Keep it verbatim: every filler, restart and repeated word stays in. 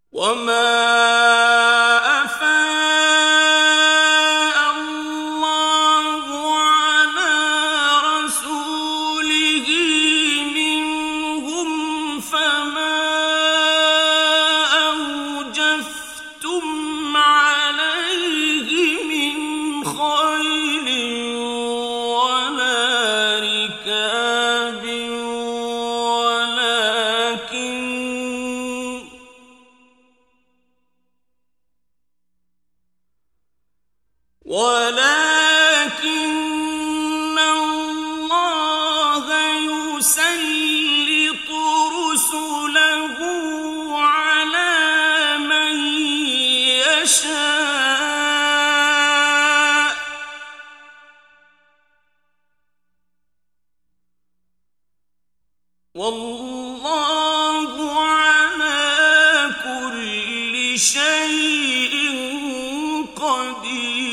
وما أفاء الله على رسوله منهم فما أوجفتم عليه من خيل ولا ركاب ولكن ولكن الله يسلط رسله على من يشاء والله على كل شيء قدير.